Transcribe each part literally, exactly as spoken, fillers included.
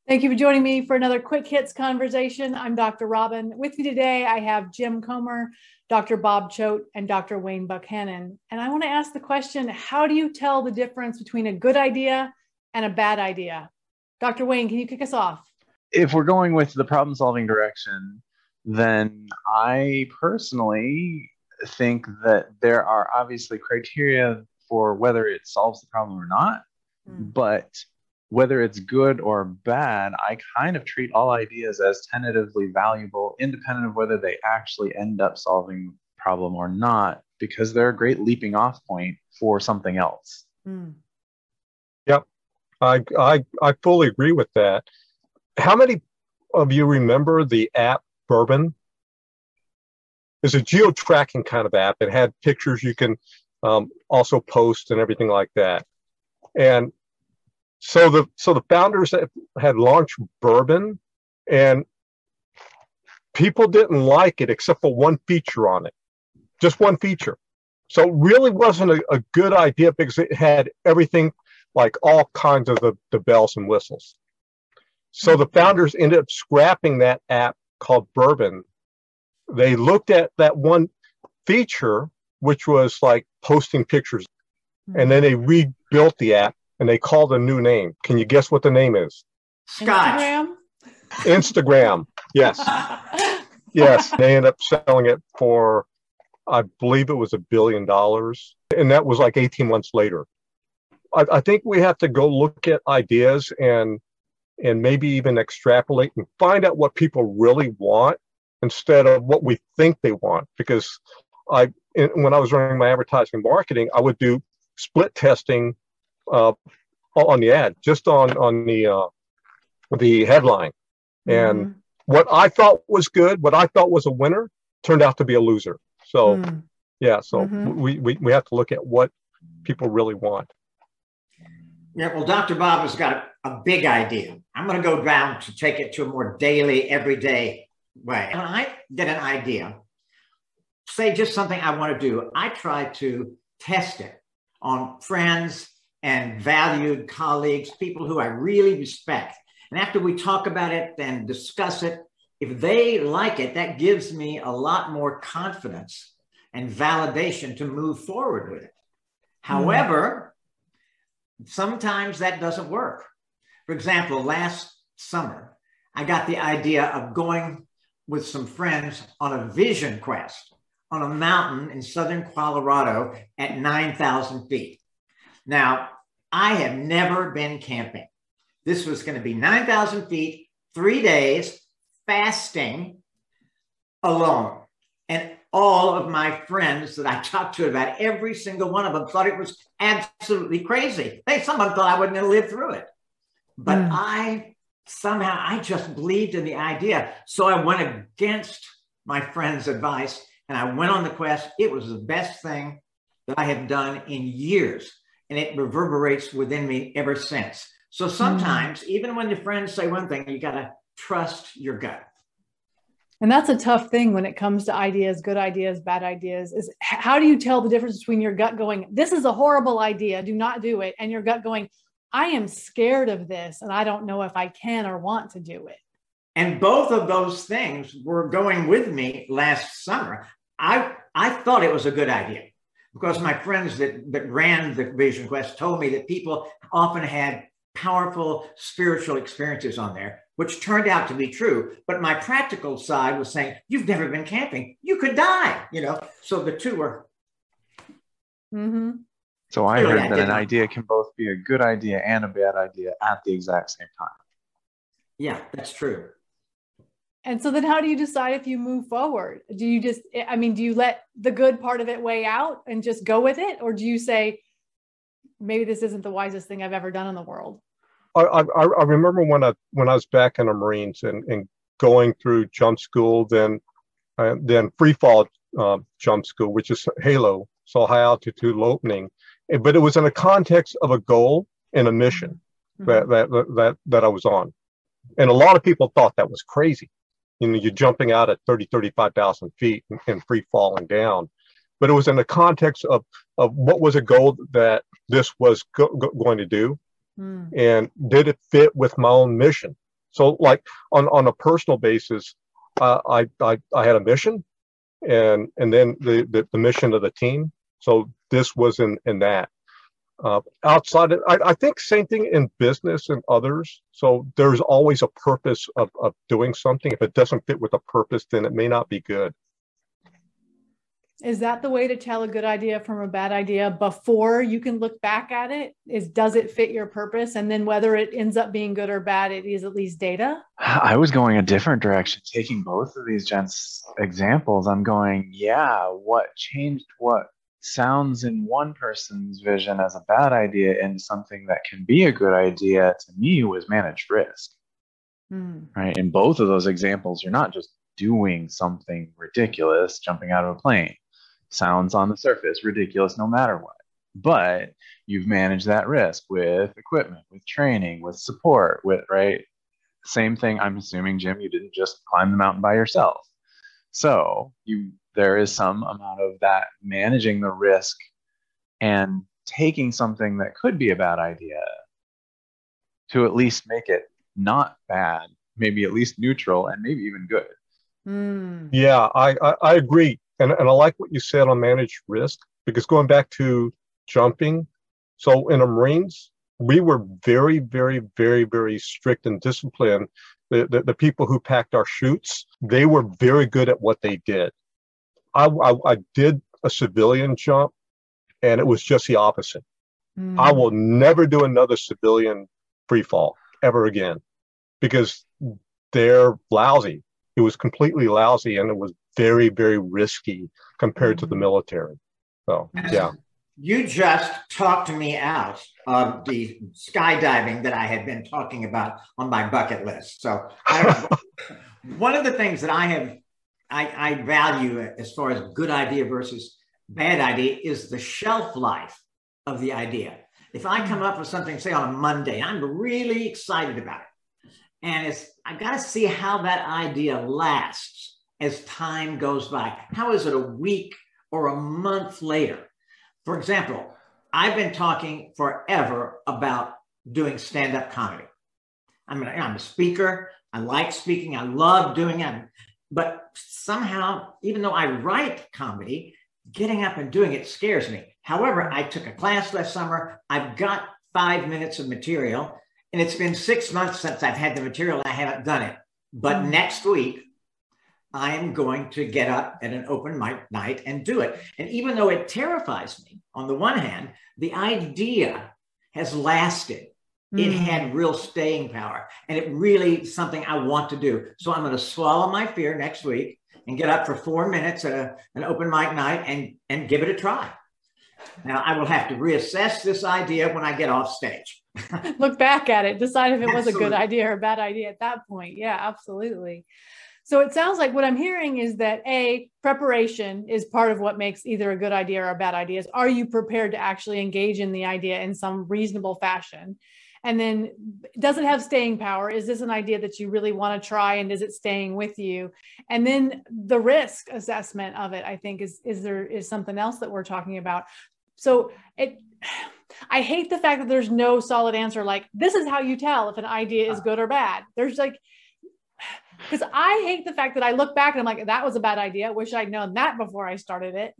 Thank you for joining me for another Quick Hits conversation. I'm Doctor Robin. With me today, I have Jim Comer, Doctor Bob Choate, and Doctor Wayne Buchanan. And I want to ask the question, how do you tell the difference between a good idea and a bad idea? Doctor Wayne, can you kick us off? If we're going with the problem-solving direction, then I personally think that there are obviously criteria for whether it solves the problem or not, mm. but whether it's good or bad, I kind of treat all ideas as tentatively valuable, independent of whether they actually end up solving the problem or not, because they're a great leaping off point for something else. Mm. Yep, I, I, I fully agree with that. How many of you remember the app Bourbon? It's a geo-tracking kind of app. It had pictures you can um, also post and everything like that. And So the so the founders had launched Bourbon, and people didn't like it except for one feature on it, just one feature. So it really wasn't a, a good idea because it had everything, like all kinds of the, the bells and whistles. So the founders ended up scrapping that app called Bourbon. They looked at that one feature, which was like posting pictures, and then they rebuilt the app. And they called a new name. Can you guess what the name is? Scotch. Instagram? Instagram. Yes. Yes. They ended up selling it for, I believe it was a billion dollars. And that was like eighteen months later. I, I think we have to go look at ideas and and maybe even extrapolate and find out what people really want instead of what we think they want. Because I, when I was running my advertising marketing, I would do split testing Uh, on the ad, just on on the uh, the headline, and mm. what I thought was good, what I thought was a winner, turned out to be a loser. So, mm. yeah, so mm-hmm. we, we we have to look at what people really want. Yeah, well, Doctor Bob has got a, a big idea. I'm going to go down to take it to a more daily, everyday way. And when I get an idea, say just something I want to do, I try to test it on friends and valued colleagues, people who I really respect. And after we talk about it and discuss it, if they like it, that gives me a lot more confidence and validation to move forward with it. Mm. However, sometimes that doesn't work. For example, last summer, I got the idea of going with some friends on a vision quest on a mountain in southern Colorado at nine thousand feet. Now, I have never been camping. This was going to be nine thousand feet, three days, fasting, alone. And all of my friends that I talked to about, every single one of them thought it was absolutely crazy. They, some of them thought I wasn't going to live through it. But mm. I somehow, I just believed in the idea. So I went against my friend's advice and I went on the quest. It was the best thing that I have done in years. And it reverberates within me ever since. So sometimes, mm. even when your friends say one thing, you got to trust your gut. And that's a tough thing when it comes to ideas, good ideas, bad ideas, is how do you tell the difference between your gut going, this is a horrible idea, do not do it, and your gut going, I am scared of this, and I don't know if I can or want to do it. And both of those things were going with me last summer. I, I thought it was a good idea, because my friends that, that ran the Vision Quest told me that people often had powerful spiritual experiences on there, which turned out to be true. But my practical side was saying, you've never been camping. You could die, you know? So the two were. Mm-hmm. So I heard that an idea can both be a good idea and a bad idea at the exact same time. Yeah, that's true. And so then how do you decide if you move forward? Do you just, I mean, do you let the good part of it weigh out and just go with it? Or do you say, maybe this isn't the wisest thing I've ever done in the world? I, I, I remember when I, when I was back in the Marines and, and going through jump school, then, uh, then free fall uh, jump school, which is HALO, so high altitude low opening. But it was in the context of a goal and a mission mm-hmm. that, that, that, that I was on. And a lot of people thought that was crazy. You know, you're jumping out at thirty, thirty-five thousand feet and, and free falling down. But it was in the context of, of what was a goal that this was go, go, going to do. Mm. And did it fit with my own mission? So like on, on a personal basis, uh, I, I, I had a mission and, and then the, the, the mission of the team. So this was in, in that. Uh, outside of, I, I think same thing in business and others. So there's always a purpose of, of doing something. If it doesn't fit with a purpose, then it may not be good. Is that the way to tell a good idea from a bad idea before you can look back at it? Is, does it fit your purpose? And then whether it ends up being good or bad, it is at least data? I was going a different direction, taking both of these gents' examples. I'm going, yeah, what changed what sounds in one person's vision as a bad idea into something that can be a good idea to me was managed risk. Mm. Right? In both of those examples, you're not just doing something ridiculous, jumping out of a plane. Sounds on the surface ridiculous no matter what. But you've managed that risk with equipment, with training, with support, with, right? Same thing, I'm assuming, Jim, you didn't just climb the mountain by yourself. So you there is some amount of that managing the risk and taking something that could be a bad idea to at least make it not bad, maybe at least neutral and maybe even good. Mm. Yeah, I, I, I agree. And, and I like what you said on managed risk, because going back to jumping, so in the Marines, we were very, very, very, very strict and disciplined. The, the, the people who packed our chutes, they were very good at what they did. I, I, I did a civilian jump, and it was just the opposite. Mm. I will never do another civilian free fall ever again, because they're lousy. It was completely lousy, and it was very, very risky compared to the military. So, yeah. You just talked me out of the skydiving that I had been talking about on my bucket list. So I, one of the things that I have, I, I value as far as good idea versus bad idea is the shelf life of the idea. If I come up with something, say on a Monday, I'm really excited about it. And it's, I've got to see how that idea lasts as time goes by. How is it a week or a month later? For example, I've been talking forever about doing stand-up comedy. I mean, I'm a speaker. I like speaking. I love doing it. But somehow, even though I write comedy, getting up and doing it scares me. However, I took a class last summer. I've got five minutes of material, and it's been six months since I've had the material and I haven't done it. But mm-hmm. next week, I am going to get up at an open mic night and do it. And even though it terrifies me, on the one hand, the idea has lasted. Mm. It had real staying power, and it really something I want to do. So I'm going to swallow my fear next week and get up for four minutes at a, an open mic night and, and give it a try. Now, I will have to reassess this idea when I get off stage. Look back at it, decide if it absolutely. was a good idea or a bad idea at that point. Yeah, absolutely. So it sounds like what I'm hearing is that A, preparation is part of what makes either a good idea or a bad idea. Are you prepared to actually engage in the idea in some reasonable fashion? And then does it have staying power? Is this an idea that you really want to try, and is it staying with you? And then the risk assessment of it, I think, is, is there is something else that we're talking about. So it, I hate the fact that there's no solid answer. Like, this is how you tell if an idea is good or bad. There's like, because I hate the fact that I look back and I'm like, that was a bad idea. Wish I'd known that before I started it.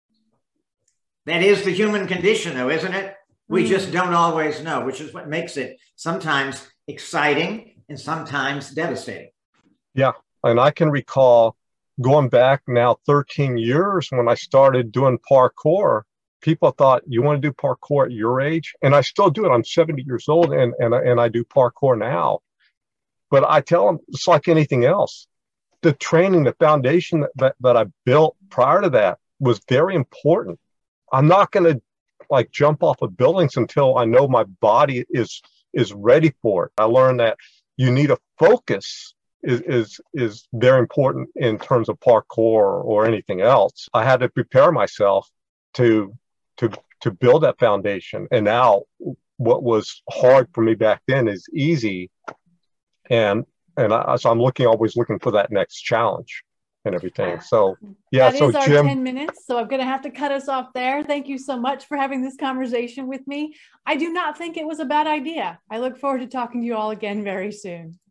That is the human condition, though, isn't it? We mm. just don't always know, which is what makes it sometimes exciting and sometimes devastating. Yeah. And I can recall going back now thirteen years when I started doing parkour. People thought, you want to do parkour at your age? And I still do it. I'm seventy years old, and, and, and I do parkour now. But I tell them, it's like anything else. The training, the foundation that, that, that I built prior to that was very important. I'm not going to like jump off of buildings until I know my body is is ready for it. I learned that you need a focus is, is, is very important in terms of parkour or anything else. I had to prepare myself to, to, to build that foundation. And now what was hard for me back then is easy. And and I, so I'm looking, always looking for that next challenge and everything. So yeah, that so is our Jim, ten minutes. So I'm going to have to cut us off there. Thank you so much for having this conversation with me. I do not think it was a bad idea. I look forward to talking to you all again very soon.